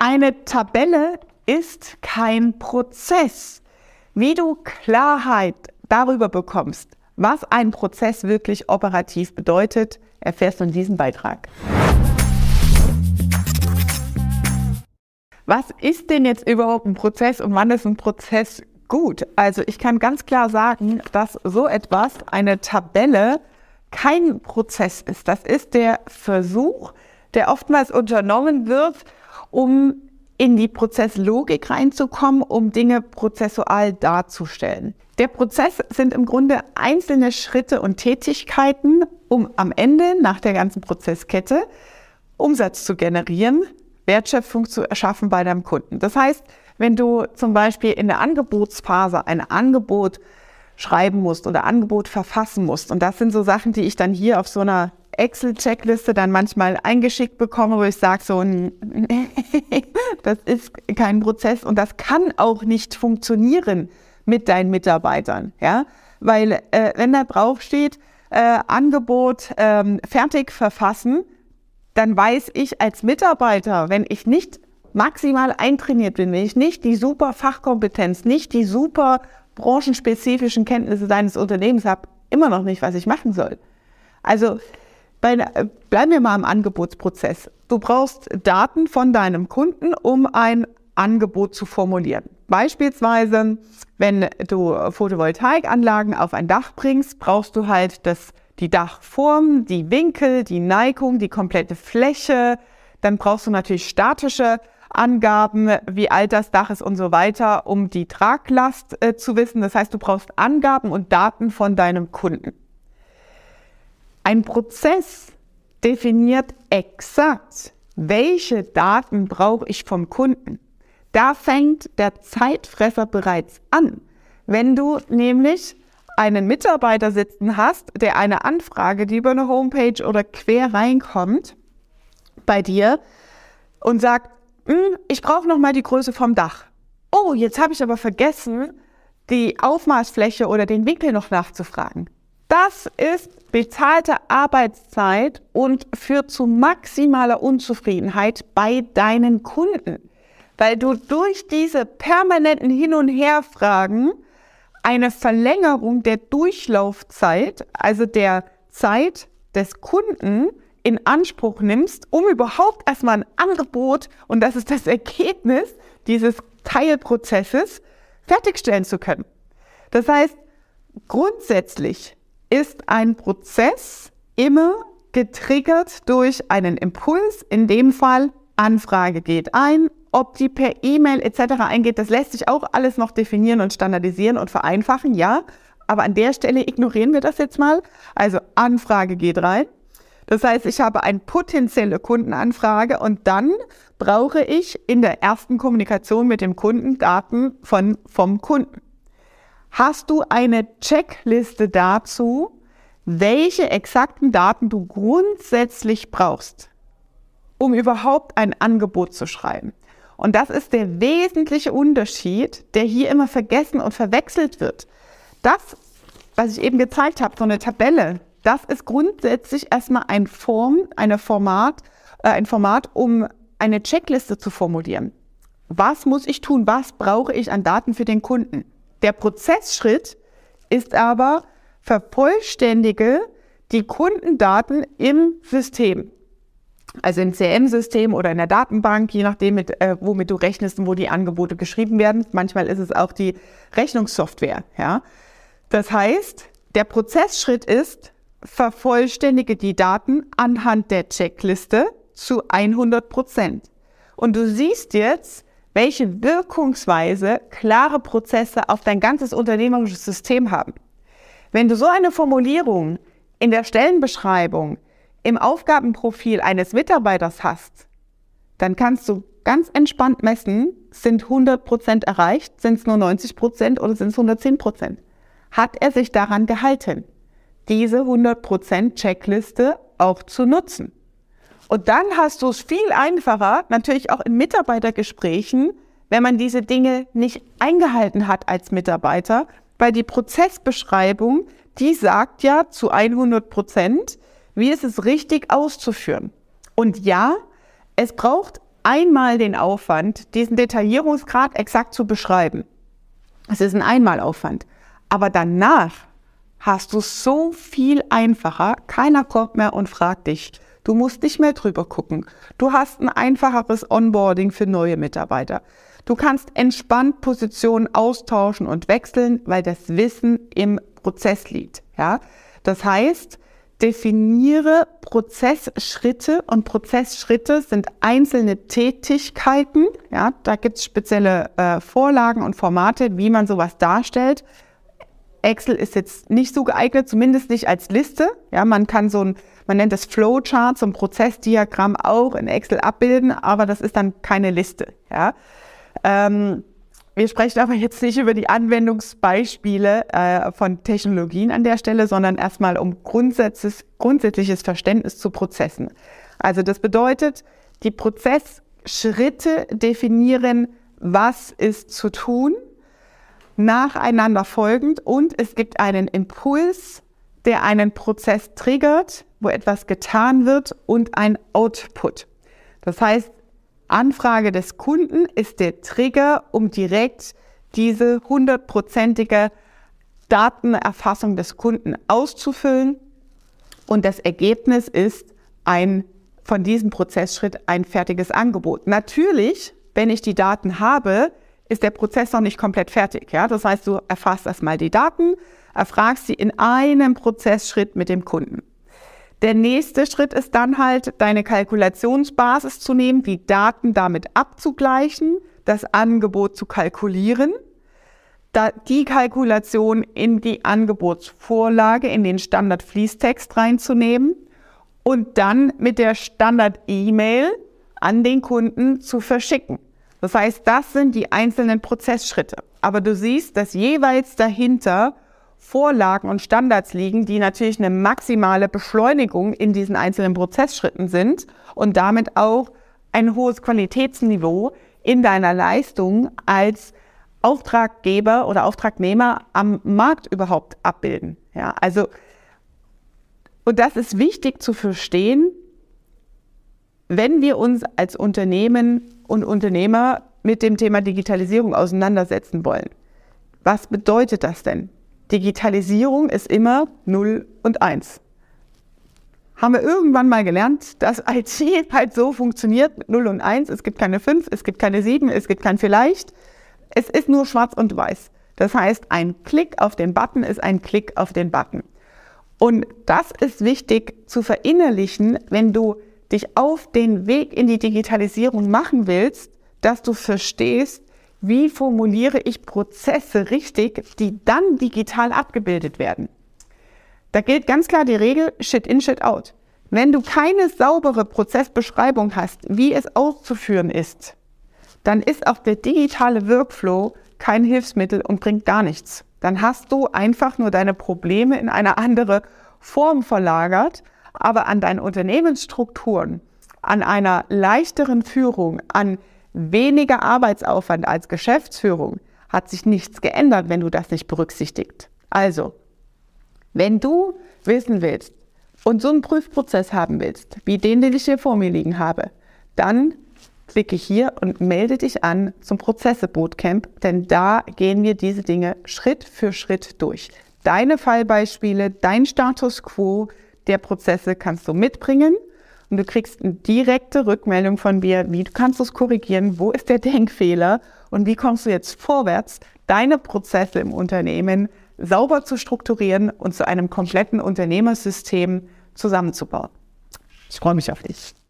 Eine Tabelle ist kein Prozess. Wie du Klarheit darüber bekommst, was ein Prozess wirklich operativ bedeutet, erfährst du in diesem Beitrag. Was ist denn jetzt überhaupt ein Prozess und wann ist ein Prozess gut? Also ich kann ganz klar sagen, dass so etwas, eine Tabelle, kein Prozess ist. Das ist der Versuch, der oftmals unternommen wird, um in die Prozesslogik reinzukommen, um Dinge prozessual darzustellen. Der Prozess sind im Grunde einzelne Schritte und Tätigkeiten, um am Ende, nach der ganzen Prozesskette, Umsatz zu generieren, Wertschöpfung zu erschaffen bei deinem Kunden. Das heißt, wenn du zum Beispiel in der Angebotsphase ein Angebot schreiben musst oder Angebot verfassen musst, und das sind so Sachen, die ich dann hier auf so einer Excel-Checkliste dann manchmal eingeschickt bekomme, wo ich sage so, das ist kein Prozess und das kann auch nicht funktionieren mit deinen Mitarbeitern, ja, weil wenn da drauf steht, Angebot fertig verfassen, dann weiß ich als Mitarbeiter, wenn ich nicht maximal eintrainiert bin, wenn ich nicht die super Fachkompetenz, nicht die super branchenspezifischen Kenntnisse deines Unternehmens habe, immer noch nicht, was ich machen soll. Also bleiben wir mal im Angebotsprozess. Du brauchst Daten von deinem Kunden, um ein Angebot zu formulieren. Beispielsweise, wenn du Photovoltaikanlagen auf ein Dach bringst, brauchst du halt die Dachform, die Winkel, die Neigung, die komplette Fläche. Dann brauchst du natürlich statische Angaben, wie alt das Dach ist und so weiter, um die Traglast zu wissen. Das heißt, du brauchst Angaben und Daten von deinem Kunden. Ein Prozess definiert exakt, welche Daten brauche ich vom Kunden. Da fängt der Zeitfresser bereits an. Wenn du nämlich einen Mitarbeiter sitzen hast, der eine Anfrage, die über eine Homepage oder quer reinkommt bei dir und sagt, ich brauche nochmal die Größe vom Dach. Oh, jetzt habe ich aber vergessen, die Aufmaßfläche oder den Winkel noch nachzufragen. Das ist bezahlte Arbeitszeit und führt zu maximaler Unzufriedenheit bei deinen Kunden, weil du durch diese permanenten Hin- und Herfragen eine Verlängerung der Durchlaufzeit, also der Zeit des Kunden, in Anspruch nimmst, um überhaupt erstmal ein Angebot, und das ist das Ergebnis dieses Teilprozesses, fertigstellen zu können. Das heißt, grundsätzlich ist ein Prozess immer getriggert durch einen Impuls, in dem Fall Anfrage geht ein, ob die per E-Mail etc. eingeht, das lässt sich auch alles noch definieren und standardisieren und vereinfachen, ja, aber an der Stelle ignorieren wir das jetzt mal. Also Anfrage geht rein, das heißt, ich habe eine potenzielle Kundenanfrage und dann brauche ich in der ersten Kommunikation mit dem Kunden Daten vom Kunden. Hast du eine Checkliste dazu, welche exakten Daten du grundsätzlich brauchst, um überhaupt ein Angebot zu schreiben? Und das ist der wesentliche Unterschied, der hier immer vergessen und verwechselt wird. Das, was ich eben gezeigt habe, so eine Tabelle, das ist grundsätzlich erstmal ein Format, um eine Checkliste zu formulieren. Was muss ich tun? Was brauche ich an Daten für den Kunden? Der Prozessschritt ist aber, vervollständige die Kundendaten im System. Also im CRM-System oder in der Datenbank, je nachdem, womit du rechnest und wo die Angebote geschrieben werden. Manchmal ist es auch die Rechnungssoftware. Ja? Das heißt, der Prozessschritt ist, vervollständige die Daten anhand der Checkliste zu 100%. Und du siehst jetzt, welche Wirkungsweise klare Prozesse auf dein ganzes unternehmerisches System haben. Wenn du so eine Formulierung in der Stellenbeschreibung im Aufgabenprofil eines Mitarbeiters hast, dann kannst du ganz entspannt messen, sind 100% erreicht, sind es nur 90% oder sind es 110%. Hat er sich daran gehalten, diese 100% Checkliste auch zu nutzen? Und dann hast du es viel einfacher, natürlich auch in Mitarbeitergesprächen, wenn man diese Dinge nicht eingehalten hat als Mitarbeiter, weil die Prozessbeschreibung, die sagt ja zu 100%, wie ist es richtig auszuführen. Und ja, es braucht einmal den Aufwand, diesen Detaillierungsgrad exakt zu beschreiben. Es ist ein Einmalaufwand. Aber danach hast du es so viel einfacher. Keiner kommt mehr und fragt dich. Du musst nicht mehr drüber gucken. Du hast ein einfacheres Onboarding für neue Mitarbeiter. Du kannst entspannt Positionen austauschen und wechseln, weil das Wissen im Prozess liegt. Ja? Das heißt, definiere Prozessschritte, und Prozessschritte sind einzelne Tätigkeiten. Ja? Da gibt es spezielle Vorlagen und Formate, wie man sowas darstellt. Excel ist jetzt nicht so geeignet, zumindest nicht als Liste. Ja, man kann man nennt das Flowchart, so ein Prozessdiagramm auch in Excel abbilden, aber das ist dann keine Liste. Ja. Wir sprechen aber jetzt nicht über die Anwendungsbeispiele von Technologien an der Stelle, sondern erstmal um grundsätzliches Verständnis zu Prozessen. Also das bedeutet, die Prozessschritte definieren, was ist zu tun, nacheinander folgend, und es gibt einen Impuls, der einen Prozess triggert, wo etwas getan wird, und ein Output. Das heißt, Anfrage des Kunden ist der Trigger, um direkt diese 100%ige Datenerfassung des Kunden auszufüllen, und das Ergebnis ist von diesem Prozessschritt ein fertiges Angebot. Natürlich, wenn ich die Daten habe, ist der Prozess noch nicht komplett fertig. Ja? Das heißt, du erfasst erstmal die Daten, erfragst sie in einem Prozessschritt mit dem Kunden. Der nächste Schritt ist dann halt, deine Kalkulationsbasis zu nehmen, die Daten damit abzugleichen, das Angebot zu kalkulieren, die Kalkulation in die Angebotsvorlage, in den Standard-Fließtext reinzunehmen und dann mit der Standard-E-Mail an den Kunden zu verschicken. Das heißt, das sind die einzelnen Prozessschritte. Aber du siehst, dass jeweils dahinter Vorlagen und Standards liegen, die natürlich eine maximale Beschleunigung in diesen einzelnen Prozessschritten sind und damit auch ein hohes Qualitätsniveau in deiner Leistung als Auftraggeber oder Auftragnehmer am Markt überhaupt abbilden. Ja, also, und das ist wichtig zu verstehen, wenn wir uns als Unternehmen und Unternehmer mit dem Thema Digitalisierung auseinandersetzen wollen. Was bedeutet das denn? Digitalisierung ist immer 0 und 1. Haben wir irgendwann mal gelernt, dass IT halt so funktioniert mit 0 und 1. Es gibt keine 5, es gibt keine 7, es gibt kein Vielleicht. Es ist nur schwarz und weiß. Das heißt, ein Klick auf den Button ist ein Klick auf den Button. Und das ist wichtig zu verinnerlichen, wenn du dich auf den Weg in die Digitalisierung machen willst, dass du verstehst, wie formuliere ich Prozesse richtig, die dann digital abgebildet werden. Da gilt ganz klar die Regel Shit in, Shit out. Wenn du keine saubere Prozessbeschreibung hast, wie es auszuführen ist, dann ist auch der digitale Workflow kein Hilfsmittel und bringt gar nichts. Dann hast du einfach nur deine Probleme in eine andere Form verlagert, aber an deinen Unternehmensstrukturen, an einer leichteren Führung, an weniger Arbeitsaufwand als Geschäftsführung hat sich nichts geändert, wenn du das nicht berücksichtigst. Also, wenn du wissen willst und so einen Prüfprozess haben willst, wie den ich hier vor mir liegen habe, dann klicke hier und melde dich an zum Prozesse-Bootcamp, denn da gehen wir diese Dinge Schritt für Schritt durch. Deine Fallbeispiele, dein Status quo der Prozesse kannst du mitbringen und du kriegst eine direkte Rückmeldung von mir, wie du kannst es korrigieren, wo ist der Denkfehler und wie kommst du jetzt vorwärts, deine Prozesse im Unternehmen sauber zu strukturieren und zu einem kompletten Unternehmersystem zusammenzubauen. Ich freue mich auf dich.